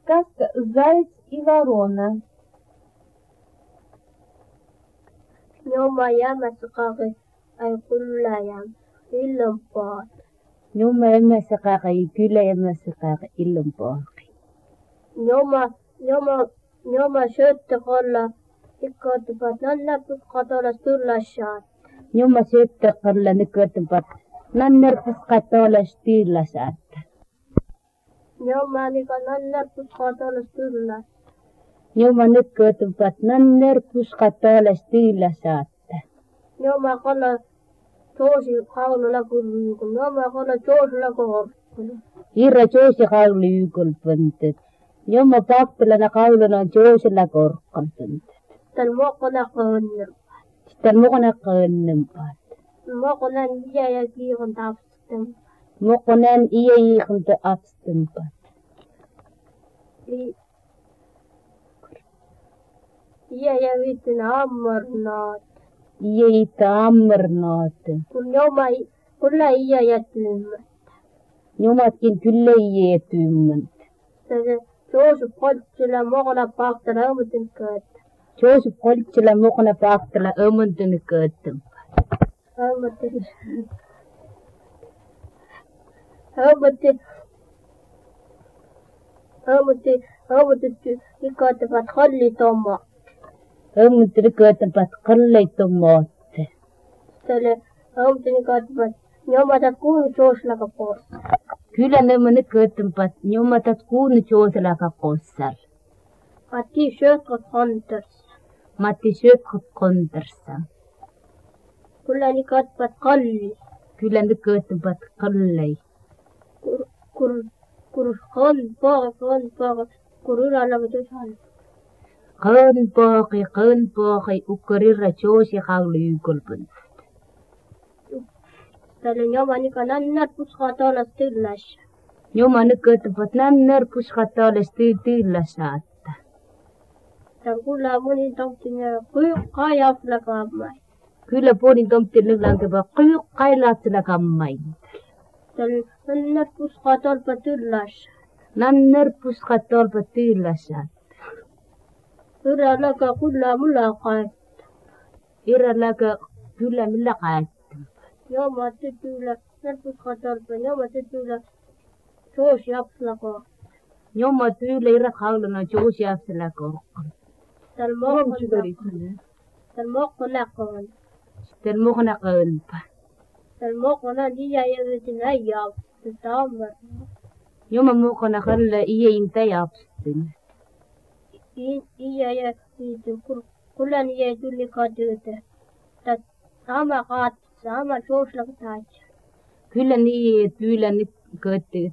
Сказка «Заяц и ворона». يوم يمسقه أي كل يوم ilmpaat. يوم يمسقه كل يمسقه ilmpaat. يوم söttökolla ikkotupat nannaput katolas tullassaat. يوم söttökolla nikkotupat nannaput katolas tullassaat. يوم نiko nannaput katolas tullas. يوم nikkotupat nannaput katolas tullassaat. يوم kolla toosi kaululla kulluukun. يوم kolla toosilla kohorkkulu. Irra toosi kauluukul pöntöt. يوم باقتلنا قولنا جوشلا korqalpant. Talmoqona qonnir. Talmoqona qonnimpat. Moqonan iya kiiqon taapstam. Moqonan iya yiiqon taapstampat. Iya viitin ammarnaat. Iya ita ammarnaat. Kulla iya jätymät. Jomatkin kyllä iya jätymät. Joseph Koltsila moqona paahtala õmmutin kõõta. Joseph Koltsila moqona paahtala õmmutin kõõta. Õmmutin ikkotavat kolli tomma. Õmmutin kõõtavat kolli tommaat. Selle õmmutin ikkotavat jomatat kuulu jooslaga pois. Kyllä nämä nykytempat jumatat kuunu jooselaga kossal. Matti sötkot kontorsa. Matti sötkot kontorsa. Kyllä nikotpat kalli. Kyllä nykytempat kallei. Kur kon kurulalla tusan. Kon poqi ukkurirra joosi qauluukulpun. Tällä jomani nannar puskatolas tylläs. Jomani köttöpät nannar puskatolas tylläsaatta. Tän kuulla moni tomtin ja kai afla kammai. Kyllä puolin tomtin lyllankeva kai laatsila kammai. Tällä nannar puskatolpa tylläs. Nannar puskatolpa tylläsaatta. Irralaka kuulla mulla kaetta. Irralaka kyllä millä kaetta. Joma tytylä, nerpuskatolpa, joma tytylä, joos japslako. Joma tyylä irra kauluna joos japslako. Täl mokko näkoon. Täl mokko näkoonpa. Täl mokko nä liian jävetin äijää, että ammar. Joma mokko näkolle iäin täjapstin. Iä ja viitin, kullan iä tuli katyötä. Tät amma kaat. Sama jooslaga taatsa. Kyllä niin tyylä nyt köttyt.